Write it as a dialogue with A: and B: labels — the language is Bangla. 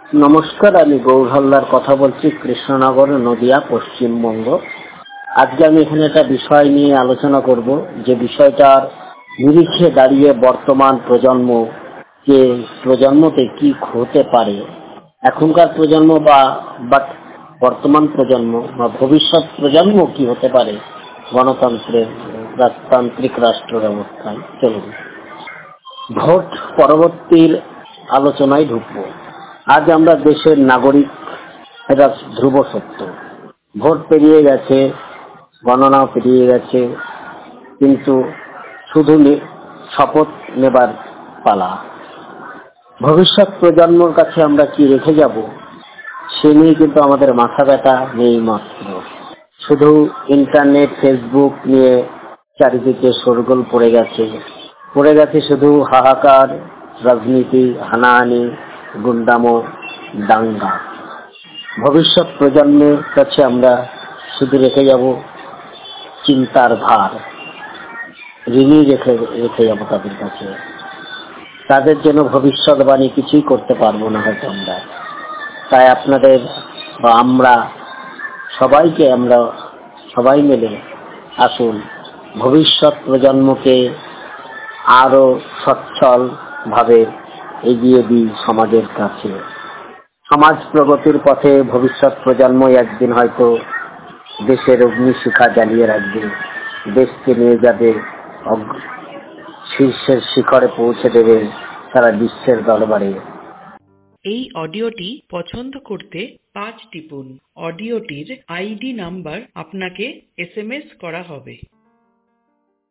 A: নমস্কার, আমি গৌর হালদার কথা বলছি, কৃষ্ণনগর, নদিয়া, পশ্চিমবঙ্গ। আজকে আমি এখানে একটা বিষয় নিয়ে আলোচনা করব, যে বিষয়টার নিরিখে দাঁড়িয়ে বর্তমান প্রজন্মতে কি হতে পারে, এখনকার প্রজন্ম বাট বর্তমান প্রজন্ম বা ভবিষ্যৎ প্রজন্ম কি হতে পারে গণতান্ত্রিক রাষ্ট্র ব্যবস্থায়। চলুন ভোট পরবর্তীর আলোচনায় ঢুকবো। আজ আমরা দেশের নাগরিক, এটা ধ্রুব সত্য। ভোট পেরিয়ে গেছে, গণনাও পেরিয়ে গেছে, কিন্তু শুধু শপথ নেবার পালা। ভবিষ্যৎ প্রজন্মর কাছে আমরা কি রেখে যাব, সে নিয়ে কিন্তু আমাদের মাথা ব্যথা নেই মাত্র। শুধু ইন্টারনেট, ফেসবুক নিয়ে চারিদিকে শোরগোল পড়ে গেছে শুধু হাহাকার, রাজনীতি, হানাহানি, গুন্ডামো, দাঙ্গা। ভবিষ্যৎ প্রজন্মের কাছে আমরা শুধু রেখে যাব চিন্তার ভার, ঋণী রেখে যাব তাদের কাছে। তাদের জন্য ভবিষ্যৎবাণী কিছুই করতে পারবো না হয়তো আমরা। তাই আপনাদের বা আমরা সবাই মিলে আসুন ভবিষ্যৎ প্রজন্মকে আরো সচ্ছল ভাবে এগিয়ে দিই সমাজের কাছে। সমাজ প্রগতির পথে ভবিষ্যৎ প্রজন্মই একদিন হয়তো দেশের অগ্নিশিখা জ্বালিয়ে রাখবে, দেশকে নিয়ে যাবে শীর্ষের শিখরে পৌঁছে দেবে সারা বিশ্বের দরবারে।
B: এই অডিওটি পছন্দ করতে 5 টিপুন। অডিওটির আইডি নাম্বার আপনাকে SMS করা হবে।